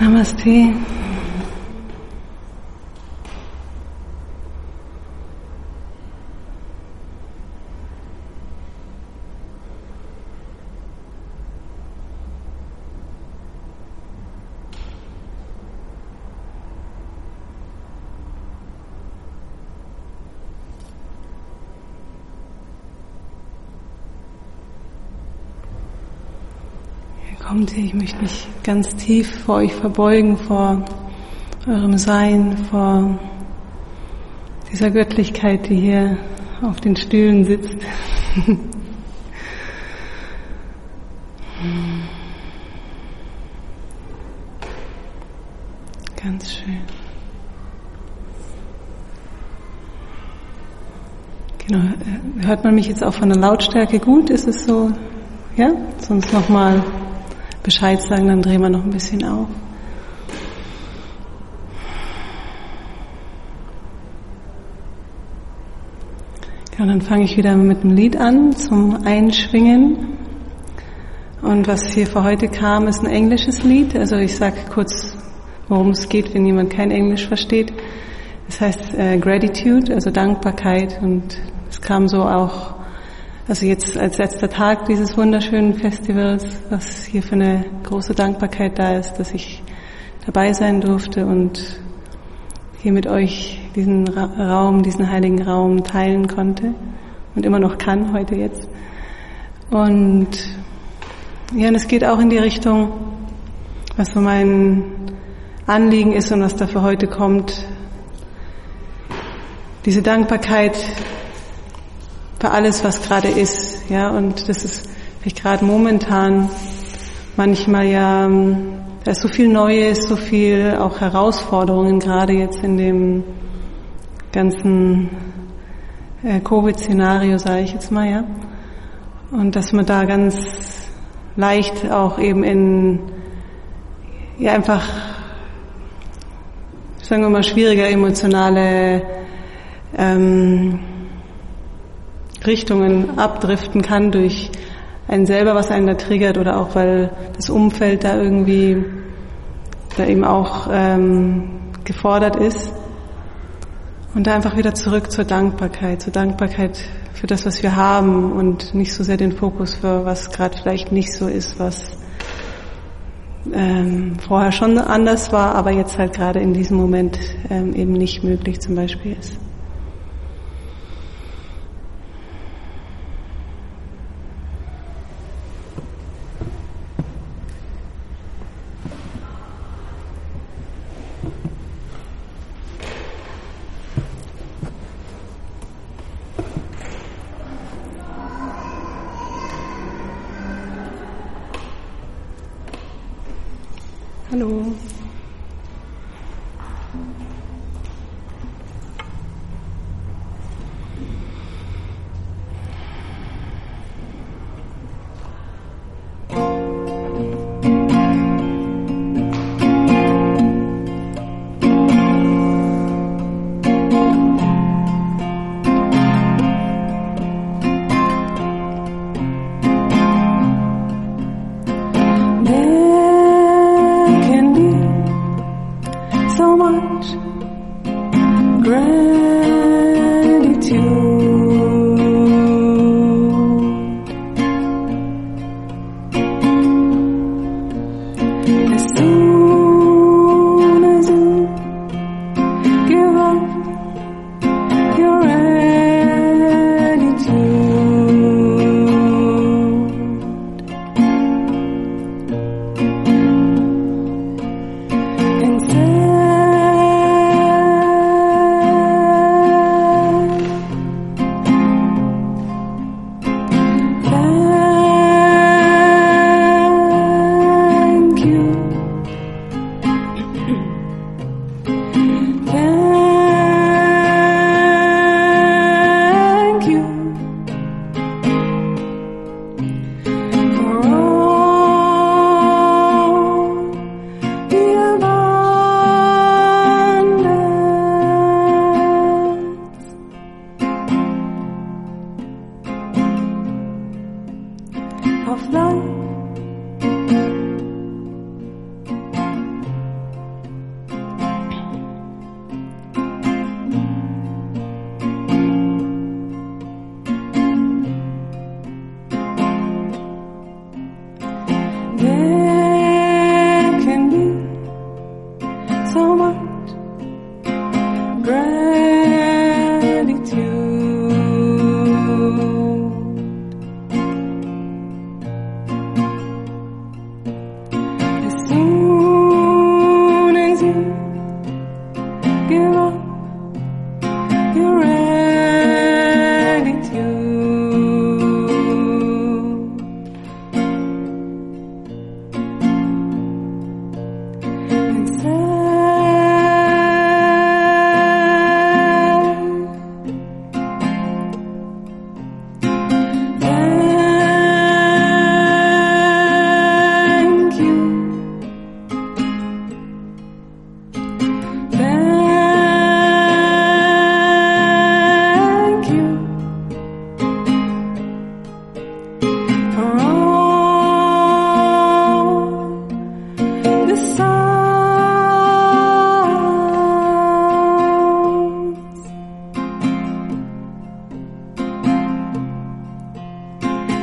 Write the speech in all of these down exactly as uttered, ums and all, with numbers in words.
Namaste. Kommt ihr, ich möchte mich ganz tief vor euch verbeugen, vor eurem Sein, vor dieser Göttlichkeit, die hier auf den Stühlen sitzt. Ganz schön. Genau, hört man mich jetzt auch von der Lautstärke gut? Ist es so? Ja? Sonst nochmal Bescheid sagen, dann drehen wir noch ein bisschen auf. Ja, dann fange ich wieder mit einem Lied an zum Einschwingen. Und was hier für heute kam, ist ein englisches Lied. Also ich sage kurz, worum es geht, wenn jemand kein Englisch versteht. Es heißt äh, Gratitude, also Dankbarkeit. Und es kam so auch, also jetzt als letzter Tag dieses wunderschönen Festivals, was hier für eine große Dankbarkeit da ist, dass ich dabei sein durfte und hier mit euch diesen Raum, diesen heiligen Raum teilen konnte und immer noch kann, heute jetzt. Und ja, und es geht auch in die Richtung, was so mein Anliegen ist und was da für heute kommt. Diese Dankbarkeit für alles, was gerade ist, ja, und das ist vielleicht gerade momentan manchmal ja, da ist so viel Neues, so viel auch Herausforderungen, gerade jetzt in dem ganzen äh, Covid-Szenario, sage ich jetzt mal, ja, und dass man da ganz leicht auch eben in, ja, einfach, sagen wir mal, schwierige emotionale ähm, Richtungen abdriften kann durch einen selber, was einen da triggert, oder auch weil das Umfeld da irgendwie da eben auch ähm, gefordert ist. Und da einfach wieder zurück zur Dankbarkeit, zur Dankbarkeit für das, was wir haben und nicht so sehr den Fokus für was gerade vielleicht nicht so ist, was ähm, vorher schon anders war, aber jetzt halt gerade in diesem Moment ähm, eben nicht möglich zum Beispiel ist. Hallo.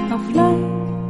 of life.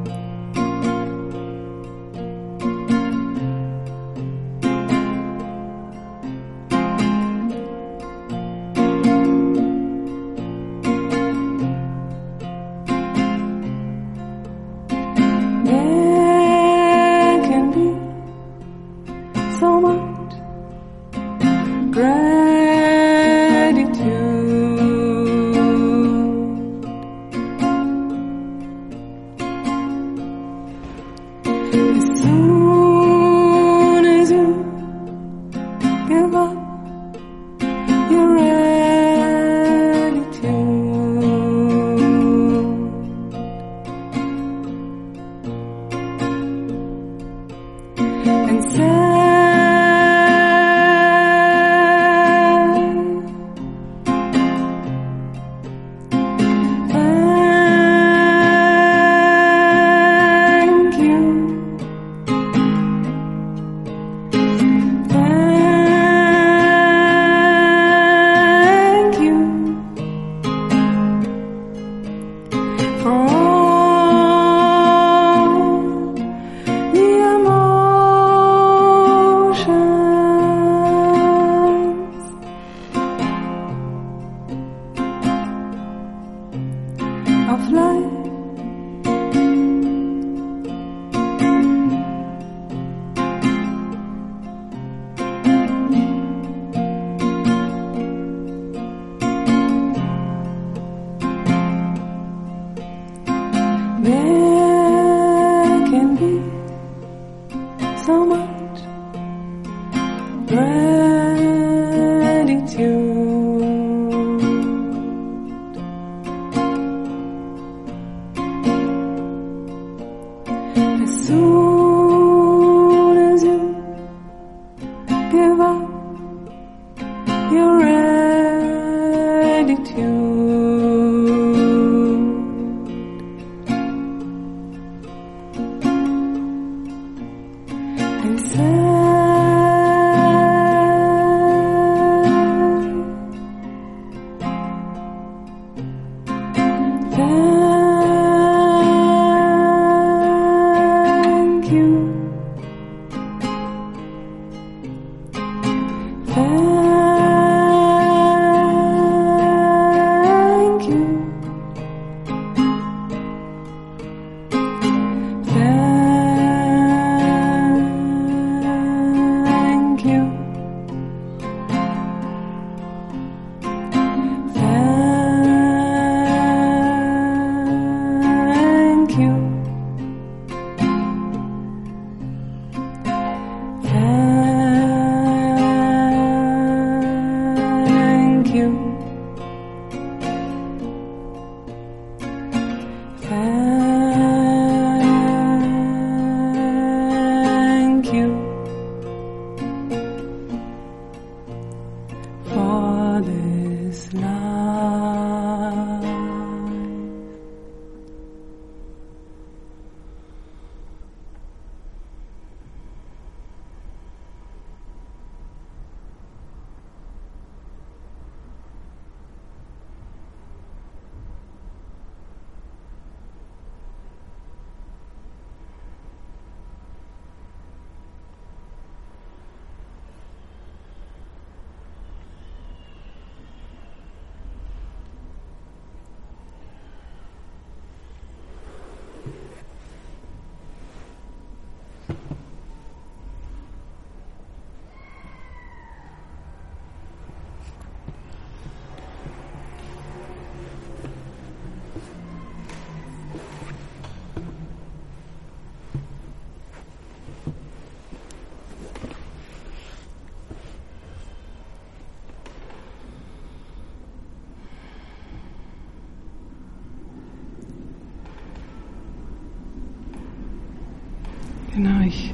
Genau, ich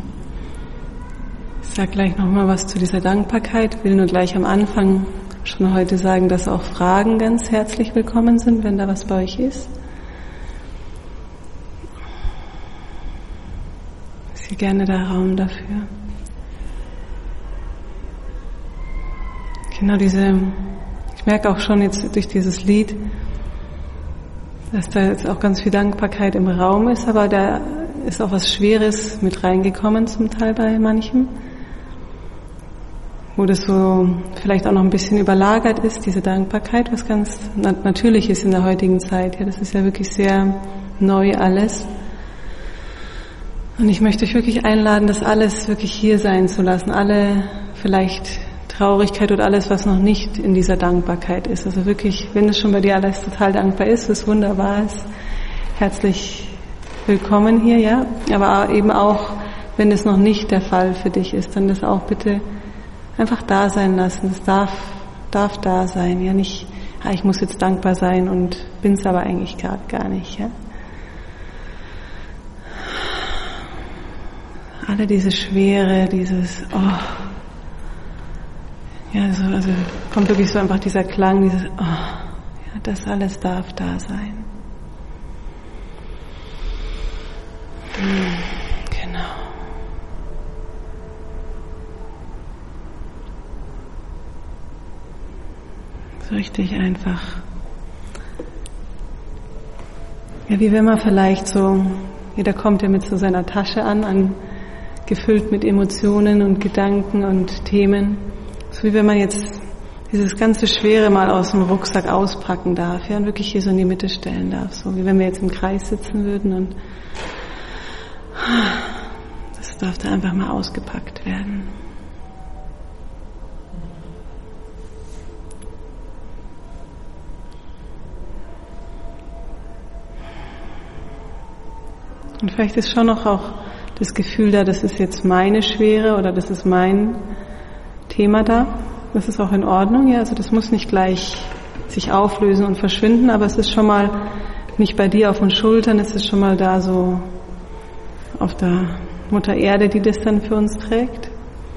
sage gleich nochmal was zu dieser Dankbarkeit, will nur gleich am Anfang schon heute sagen, dass auch Fragen ganz herzlich willkommen sind, wenn da was bei euch ist. Ist hier gerne der Raum dafür. Genau diese, ich merke auch schon jetzt durch dieses Lied, dass da jetzt auch ganz viel Dankbarkeit im Raum ist, aber da ist auch was Schweres mit reingekommen zum Teil bei manchen, wo das so vielleicht auch noch ein bisschen überlagert ist, diese Dankbarkeit, was ganz natürlich ist in der heutigen Zeit. Ja, das ist ja wirklich sehr neu alles. Und ich möchte euch wirklich einladen, das alles wirklich hier sein zu lassen, alle vielleicht Traurigkeit oder alles, was noch nicht in dieser Dankbarkeit ist. Also wirklich, wenn es schon bei dir alles total dankbar ist, was wunderbar ist, herzlich willkommen hier, ja. Aber eben auch, wenn es noch nicht der Fall für dich ist, dann das auch bitte einfach da sein lassen. Es darf, darf da sein, ja. Nicht, ah, ich muss jetzt dankbar sein und bin's aber eigentlich gerade gar nicht, ja. Alle diese Schwere, dieses, oh, ja, so, also kommt wirklich so einfach dieser Klang, dieses, oh, ja, das alles darf da sein. Hm, genau. So richtig einfach. Ja, wie wenn man vielleicht so, jeder kommt ja mit so seiner Tasche an, an gefüllt mit Emotionen und Gedanken und Themen. So wie wenn man jetzt dieses ganze Schwere mal aus dem Rucksack auspacken darf, ja, und wirklich hier so in die Mitte stellen darf. So wie wenn wir jetzt im Kreis sitzen würden und das darf da einfach mal ausgepackt werden. Und vielleicht ist schon noch auch das Gefühl da, das ist jetzt meine Schwere oder das ist mein Thema da. Das ist auch in Ordnung, ja. Also das muss nicht gleich sich auflösen und verschwinden, aber es ist schon mal nicht bei dir auf den Schultern, es ist schon mal da so auf der Mutter Erde, die das dann für uns trägt.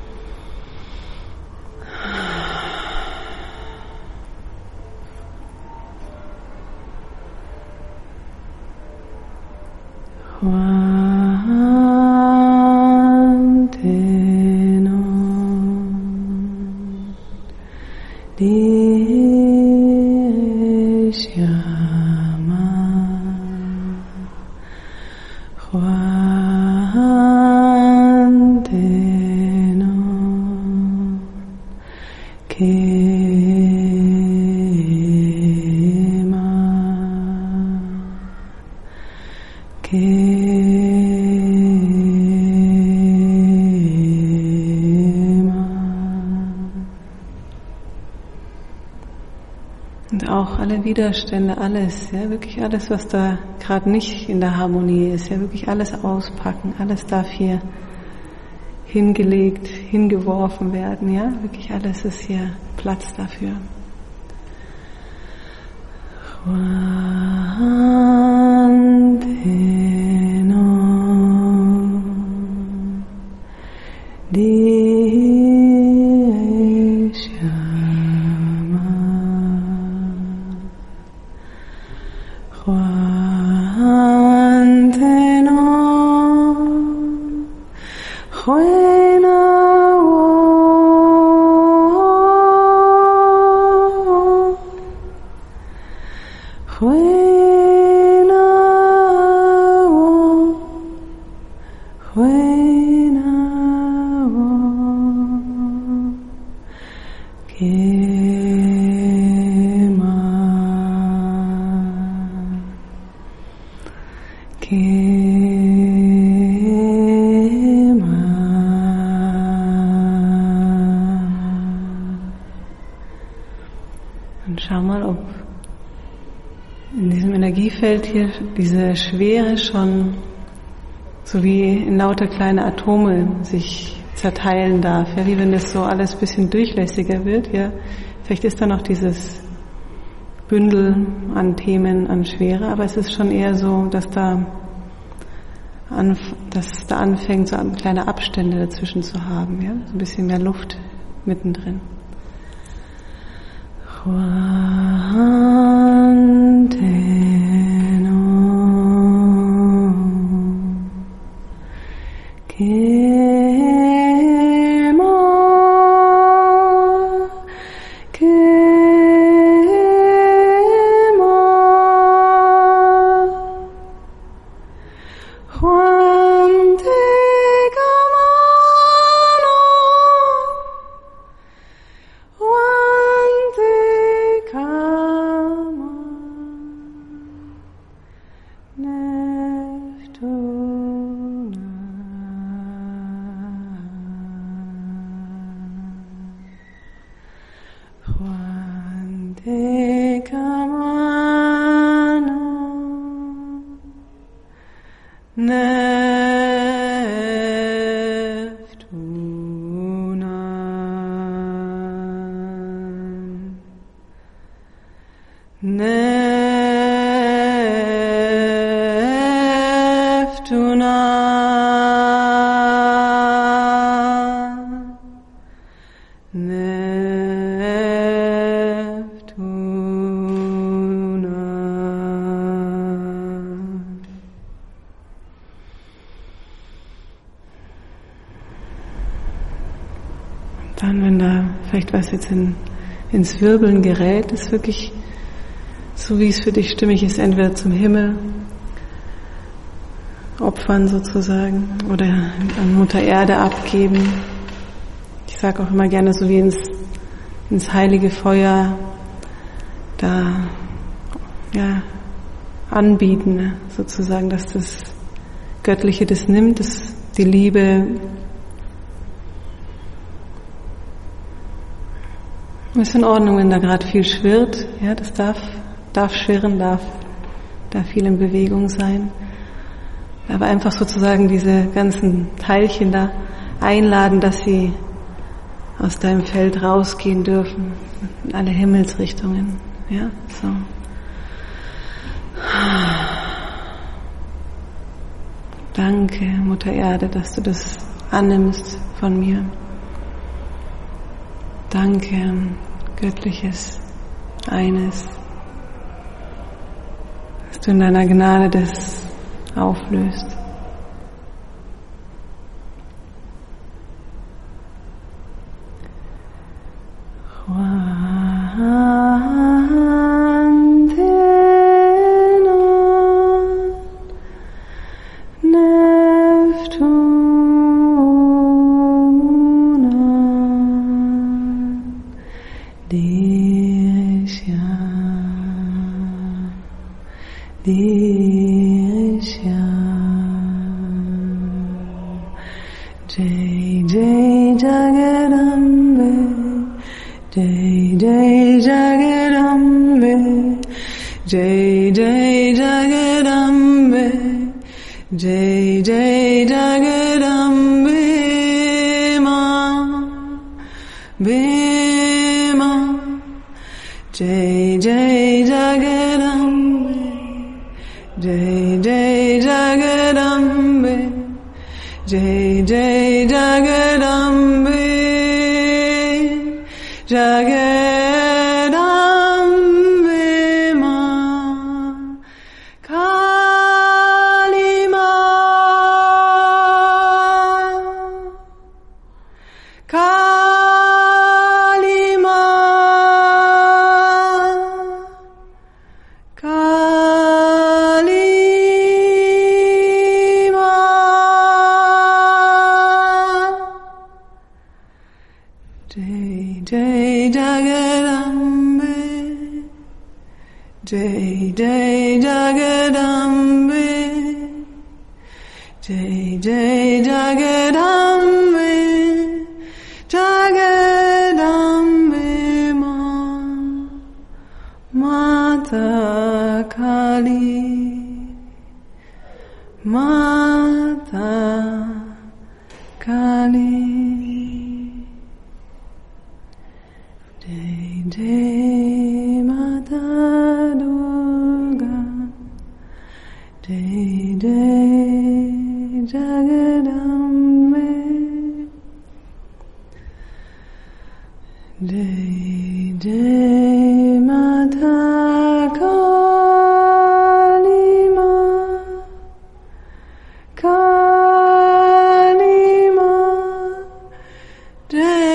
Und auch alle Widerstände, alles, ja, wirklich alles, was da gerade nicht in der Harmonie ist, ja, wirklich alles auspacken, alles darf hier hingelegt, hingeworfen werden, ja, wirklich alles ist hier Platz dafür. Und schau mal, ob in diesem Energiefeld hier diese Schwere schon so wie in lauter kleine Atome sich zerteilen darf, ja, wie wenn das so alles ein bisschen durchlässiger wird, ja. Vielleicht ist da noch dieses Bündel an Themen, an Schwere, aber es ist schon eher so, dass da, anf- dass da anfängt, so kleine Abstände dazwischen zu haben, ja, so ein bisschen mehr Luft mittendrin. Juan te camano, Juan te cama, Neftuna. Juan te camano, Neftuna, Neftuna, Neftuna. Dann, wenn da vielleicht was jetzt in, ins Wirbeln gerät, ist wirklich so, wie es für dich stimmig ist, entweder zum Himmel opfern sozusagen oder an Mutter Erde abgeben. Ich sage auch immer gerne so wie ins, ins heilige Feuer da ja, anbieten, sozusagen, dass das Göttliche das nimmt, dass die Liebe ist in Ordnung, wenn da gerade viel schwirrt, ja, das darf, darf schwirren, darf, darf viel in Bewegung sein. Aber einfach sozusagen diese ganzen Teilchen da einladen, dass sie aus deinem Feld rausgehen dürfen, in alle Himmelsrichtungen, ja, so. Danke, Mutter Erde, dass du das annimmst von mir. Danke, Göttliches, Eines, dass du in deiner Gnade das auflöst. Jai Jai Jagarambe, Jai Jai Jagarambe, Jai Jai Jagarambe, Jai Jai Jagarambe, Ma, Bema, Jai Jai Jagarambe, Jai Jai Jagarambe, Jai Jai Jagarambe, Jagarambe Ma, Kali Ma, Kali Ma, Kali Ma, Jai Jai Jagarambe, Jai Jai Jagarambe, Jai Jai Jagarambe, Jagarambe Ma, Mata Kali, Mata Kali. Jai Jai Mata Durga, Jai Jai Jagarambe, Jai Jai Mata Kali Ma, Kali Ma, Jai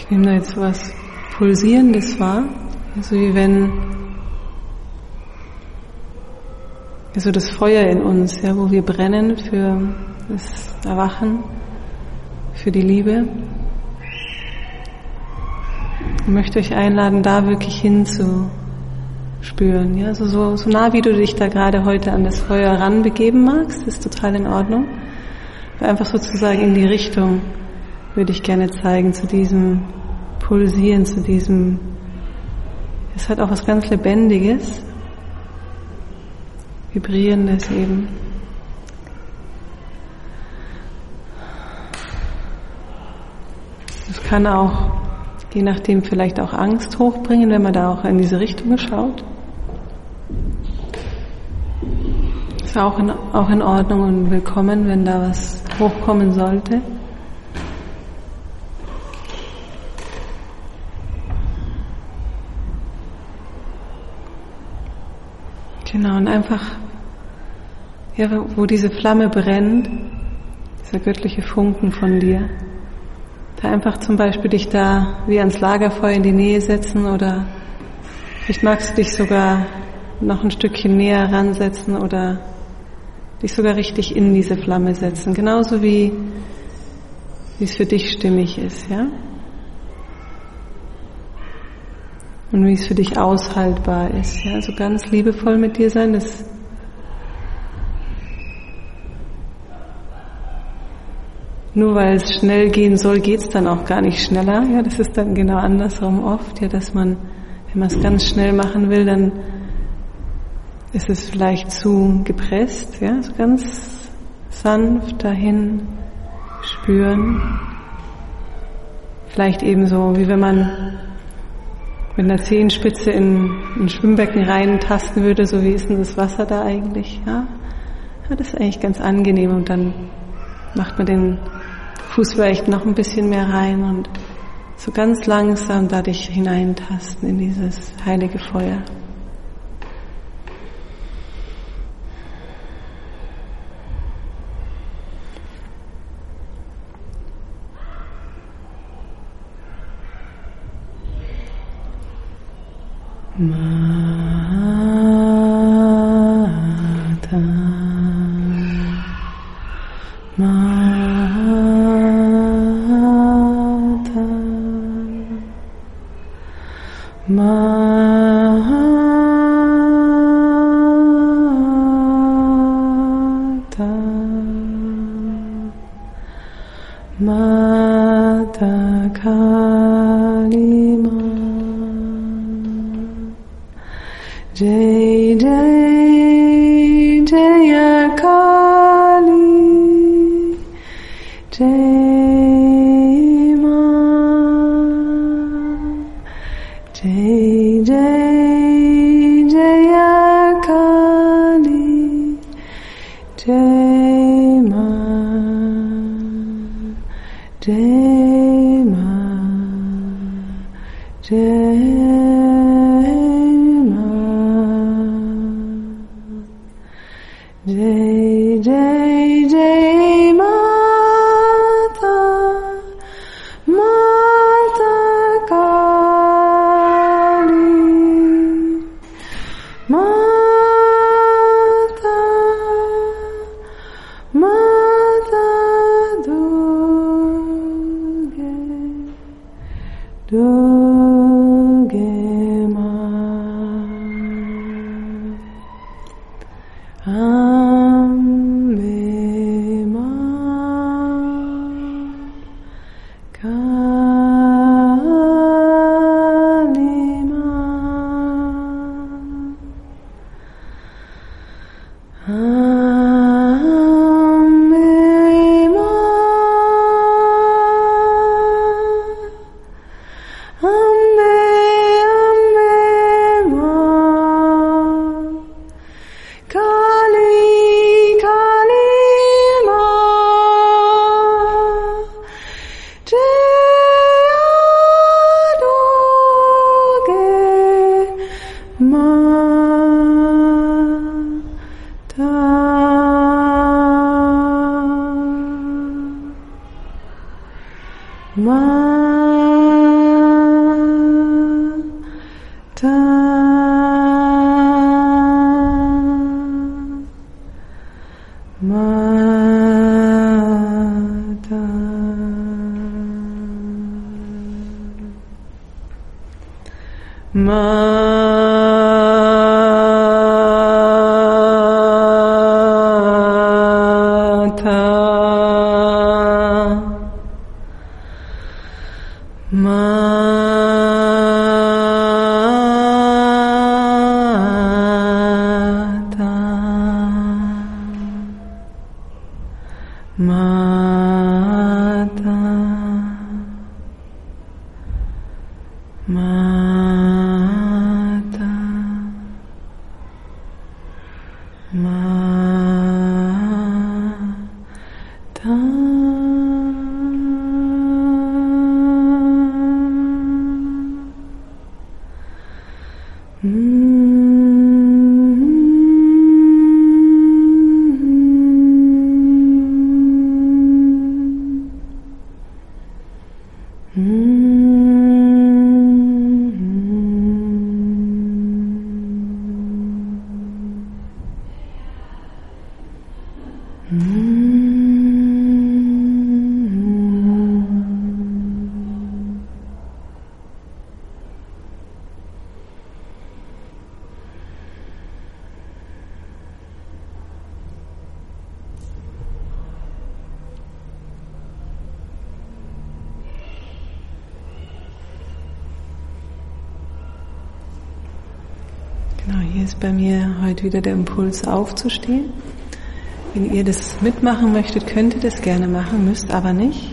Ich nehme da jetzt so was Pulsierendes wahr, also wie wenn also das Feuer in uns, ja, wo wir brennen für das Erwachen, für die Liebe. Ich möchte euch einladen, da wirklich hinzuspüren, ja, also so, so nah wie du dich da gerade heute an das Feuer ranbegeben magst, ist total in Ordnung. Aber einfach sozusagen in die Richtung würde ich gerne zeigen, zu diesem Pulsieren, zu diesem, es hat auch was ganz Lebendiges, Vibrierendes eben. Das kann auch, je nachdem, vielleicht auch Angst hochbringen, wenn man da auch in diese Richtung schaut. Ist auch in, auch in Ordnung und willkommen, wenn da was hochkommen sollte. Genau, und einfach, ja, wo diese Flamme brennt, dieser göttliche Funken von dir, da einfach zum Beispiel dich da wie ans Lagerfeuer in die Nähe setzen oder vielleicht magst du dich sogar noch ein Stückchen näher ransetzen oder dich sogar richtig in diese Flamme setzen, genauso wie, wie es für dich stimmig ist, ja? Und wie es für dich aushaltbar ist, ja? Also ganz liebevoll mit dir sein, das nur weil es schnell gehen soll, geht es dann auch gar nicht schneller. Ja, das ist dann genau andersrum oft, ja, dass man, wenn man es ganz schnell machen will, dann ist es vielleicht zu gepresst, ja, so ganz sanft dahin spüren. Vielleicht ebenso, wie wenn man mit einer Zehenspitze in ein Schwimmbecken reintasten würde, so wie ist denn das Wasser da eigentlich, ja? Ja, das ist eigentlich ganz angenehm und dann macht man den Fuß vielleicht noch ein bisschen mehr rein und so ganz langsam da dich hineintasten in dieses heilige Feuer. Mata, Mata, Mata, Mata Kali Ma. Jai Jai Jaya Kali Jai Ma. Jai Jai Jaya Kali Jai Ma. Jai Ma. Jai Jai Jai Jai Mata, Mata Kali, Mata, Mata Duge, Duge Ma. Ambe Ma Kali Ma. Ambe Ma. Ambe, Ambe Ma. Kali, Kali Ma. Jaya Duge Ma. Ta. Ma. Genau, hier ist bei mir heute wieder der Impuls aufzustehen. Wenn ihr das mitmachen möchtet, könnt ihr das gerne machen, müsst aber nicht.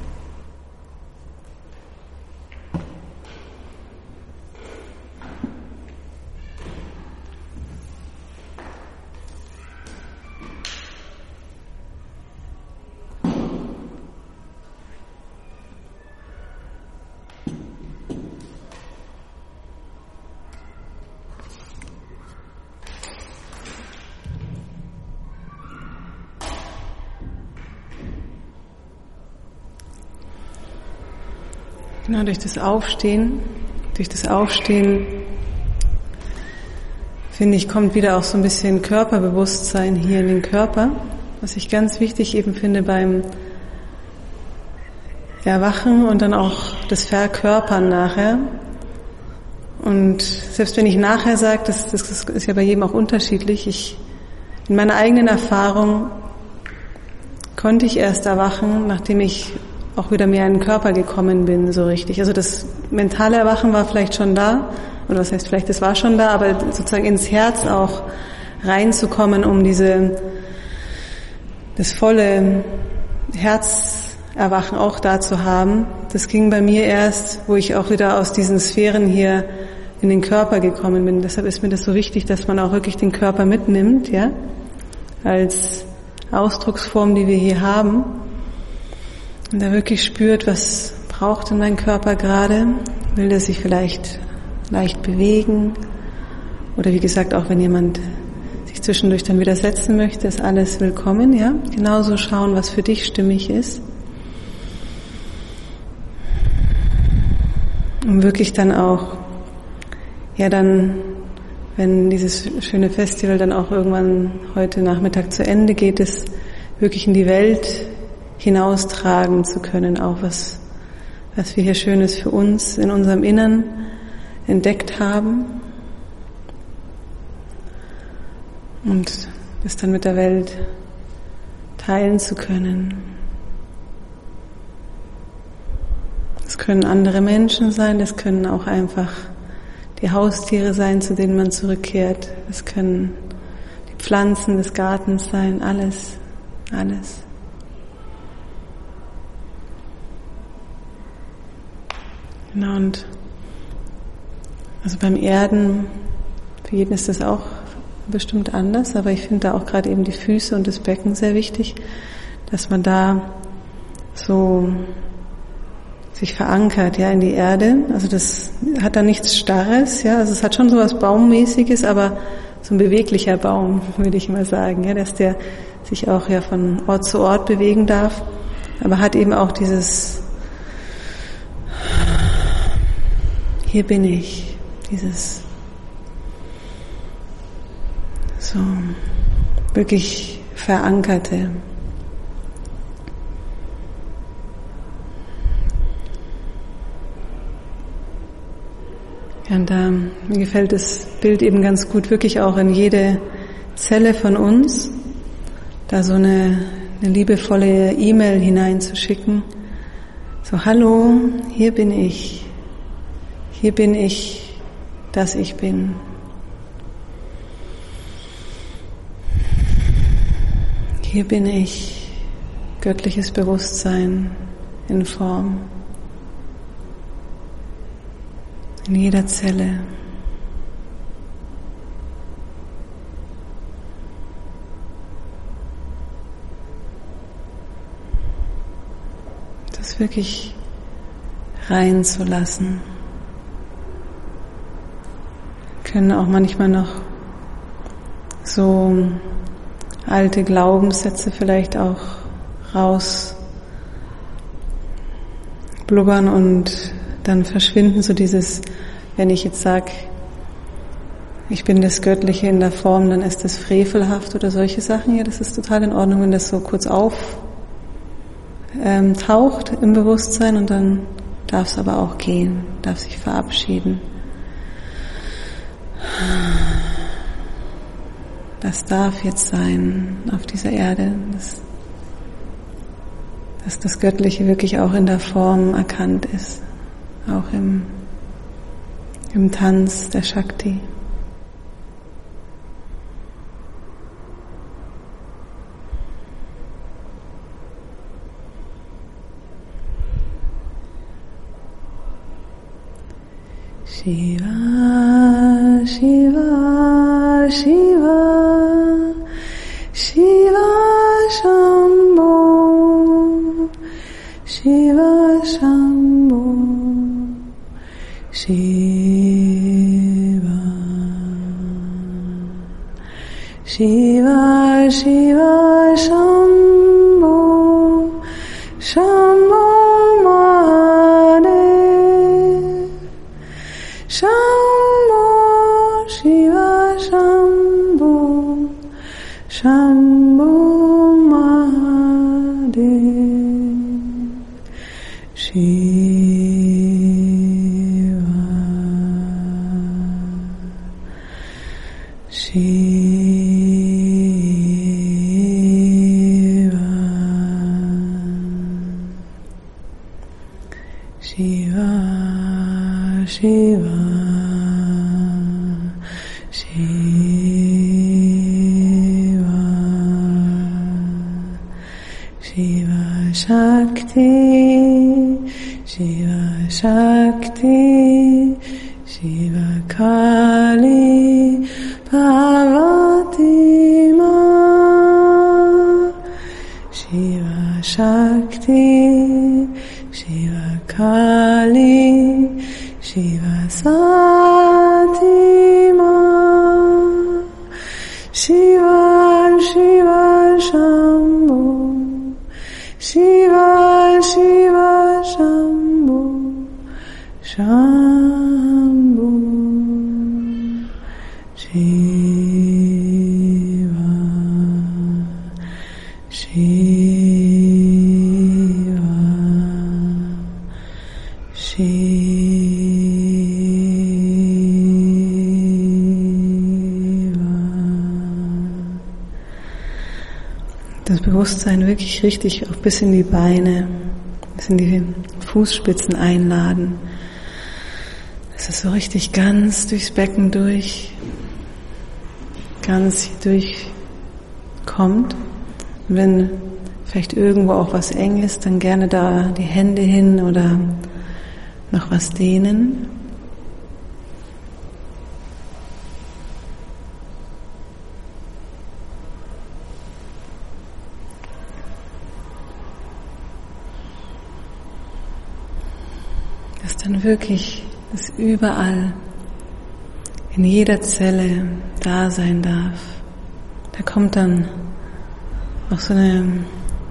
Genau, durch das Aufstehen, durch das Aufstehen, finde ich, kommt wieder auch so ein bisschen Körperbewusstsein hier in den Körper, was ich ganz wichtig eben finde beim Erwachen und dann auch das Verkörpern nachher. Und selbst wenn ich nachher sage, das, das ist ja bei jedem auch unterschiedlich, ich, in meiner eigenen Erfahrung konnte ich erst erwachen, nachdem ich auch wieder mehr in den Körper gekommen bin, so richtig. Also das mentale Erwachen war vielleicht schon da, oder was heißt vielleicht, das war schon da, aber sozusagen ins Herz auch reinzukommen, um diese, das volle Herzerwachen auch da zu haben. Das ging bei mir erst, wo ich auch wieder aus diesen Sphären hier in den Körper gekommen bin. Deshalb ist mir das so wichtig, dass man auch wirklich den Körper mitnimmt, ja, als Ausdrucksform, die wir hier haben. Und da wirklich spürt, was braucht denn mein Körper gerade? Will der sich vielleicht leicht bewegen? Oder wie gesagt, auch wenn jemand sich zwischendurch dann wieder setzen möchte, ist alles willkommen, ja? Genauso schauen, was für dich stimmig ist. Um wirklich dann auch, ja dann, wenn dieses schöne Festival dann auch irgendwann heute Nachmittag zu Ende geht, es wirklich in die Welt hinaustragen zu können, auch was, was wir hier Schönes für uns in unserem Innern entdeckt haben und das dann mit der Welt teilen zu können. Das können andere Menschen sein, das können auch einfach die Haustiere sein, zu denen man zurückkehrt, das können die Pflanzen des Gartens sein, alles, alles. Genau, und also beim Erden, für jeden ist das auch bestimmt anders, aber ich finde da auch gerade eben die Füße und das Becken sehr wichtig, dass man da so sich verankert, ja, in die Erde. Also das hat da nichts Starres, ja, also es hat schon so was Baummäßiges, aber so ein beweglicher Baum, würde ich mal sagen, ja, dass der sich auch ja von Ort zu Ort bewegen darf, aber hat eben auch dieses hier bin ich, dieses so wirklich Verankerte. Und ähm, mir gefällt das Bild eben ganz gut, wirklich auch in jede Zelle von uns, da so eine, eine liebevolle E-Mail hineinzuschicken. So, hallo, hier bin ich. Hier bin ich, dass ich bin. Hier bin ich, göttliches Bewusstsein in Form. In jeder Zelle. Das wirklich reinzulassen. Wir können auch manchmal noch so alte Glaubenssätze vielleicht auch raus blubbern und dann verschwinden so dieses, wenn ich jetzt sage, ich bin das Göttliche in der Form, dann ist das frevelhaft oder solche Sachen. Ja, das ist total in Ordnung, wenn das so kurz auftaucht ähm, taucht im Bewusstsein und dann darf es aber auch gehen, darf sich verabschieden. Das darf jetzt sein auf dieser Erde, dass, dass das Göttliche wirklich auch in der Form erkannt ist. Auch im, im Tanz der Shakti. Shiva, Shiva, Shiva, Shiva Shambho, Shiva Shambho. Shiva, Shiva, Shiva, Shambho, Shambho Mahadev, Shambho, Shiva, Shambho, Shambho Mahadev, Shiva. Shiva, Shiva, Shiva, Shiva Shakti, Shiva Shakti, Shiva Kali, Parvati Ma, Shiva Shakti, Shiva Kali, Shiva Sati Ma, Shiva, Shiva Shambho, Shiva, Shiva Shambho, Shambho, Shiva, Shiva, Shiva. Das Bewusstsein wirklich richtig auch bis in die Beine, bis in die Fußspitzen einladen. Dass es so richtig ganz durchs Becken durch, ganz hier durchkommt. Und wenn vielleicht irgendwo auch was eng ist, dann gerne da die Hände hin oder noch was dehnen. Dass dann wirklich das überall, in jeder Zelle da sein darf. Da kommt dann auch so eine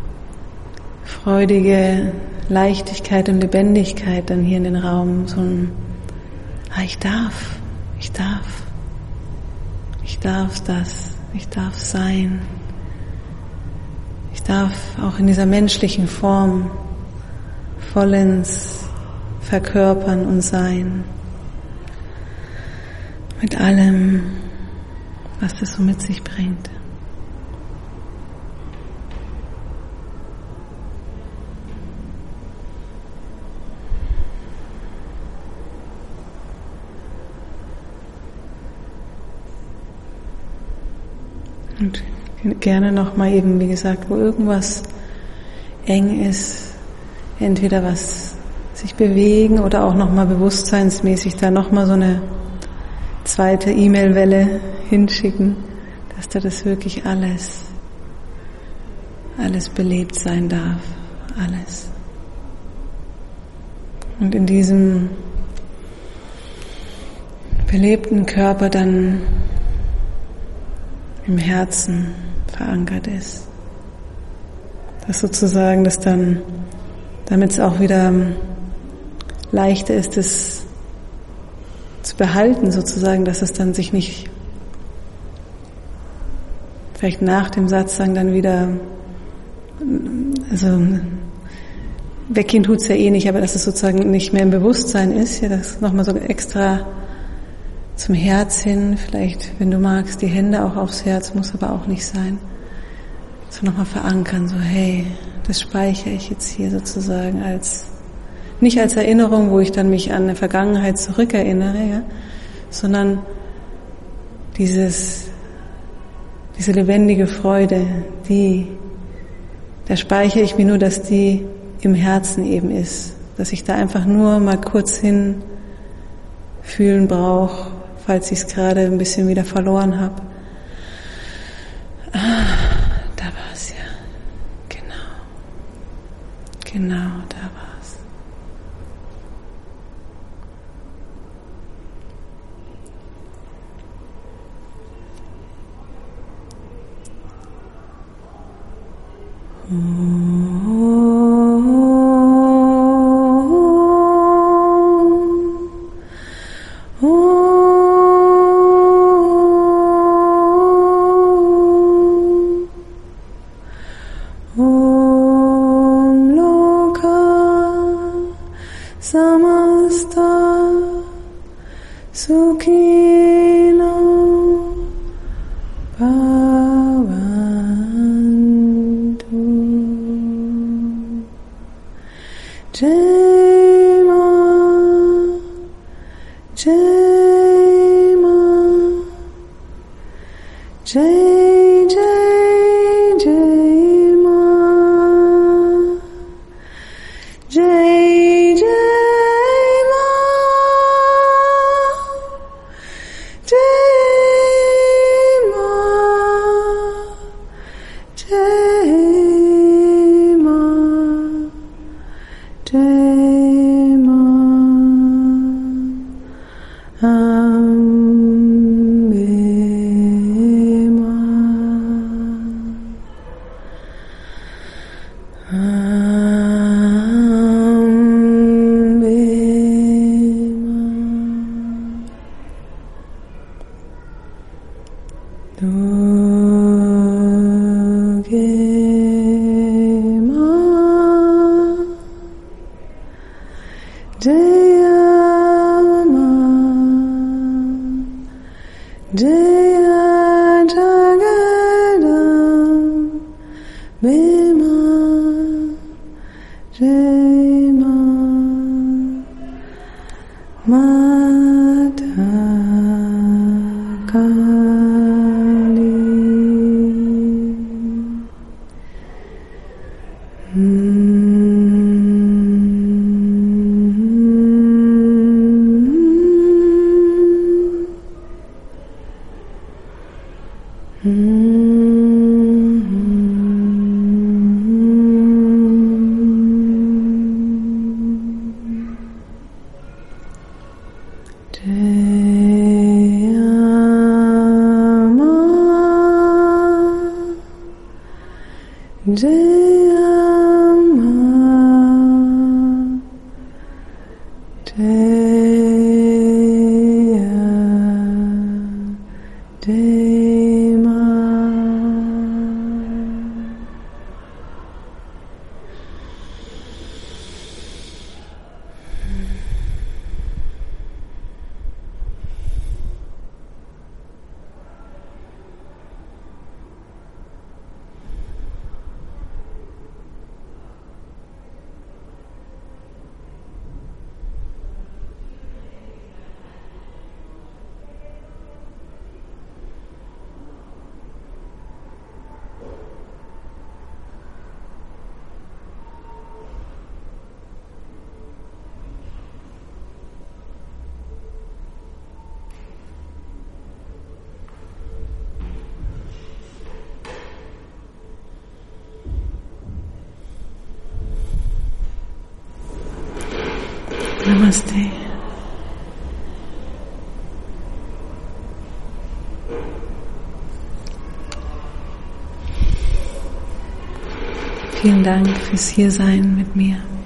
freudige Leichtigkeit und Lebendigkeit dann hier in den Raum. So ein, ah, ich darf, ich darf, ich darf das, ich darf sein. Ich darf auch in dieser menschlichen Form vollends verkörpern und sein. mit allem, was das so mit sich bringt. Und gerne nochmal eben, wie gesagt, wo irgendwas eng ist, entweder was sich bewegen oder auch nochmal bewusstseinsmäßig da nochmal so eine zweite E-Mail-Welle hinschicken, dass da das wirklich alles, alles belebt sein darf, alles. Und in diesem belebten Körper dann im Herzen verankert ist. Dass sozusagen das dann, damit es auch wieder leichter ist, es zu behalten sozusagen, dass es dann sich nicht vielleicht nach dem Satz sagen dann wieder, also weggehen tut's ja eh nicht, aber dass es sozusagen nicht mehr im Bewusstsein ist, ja, das nochmal so extra zum Herz hin, vielleicht, wenn du magst, die Hände auch aufs Herz, muss aber auch nicht sein. So nochmal verankern, so hey, das speichere ich jetzt hier sozusagen als, nicht als Erinnerung, wo ich dann mich an eine Vergangenheit zurückerinnere, ja, sondern dieses, diese lebendige Freude, die, da speichere ich mir nur, dass die im Herzen eben ist, dass ich da einfach nur mal kurz hin fühlen brauche, falls ich es gerade ein bisschen wieder verloren habe. Ah, da war es ja. Genau. Genau, da war es. Namaste. Vielen Dank fürs Hiersein mit mir.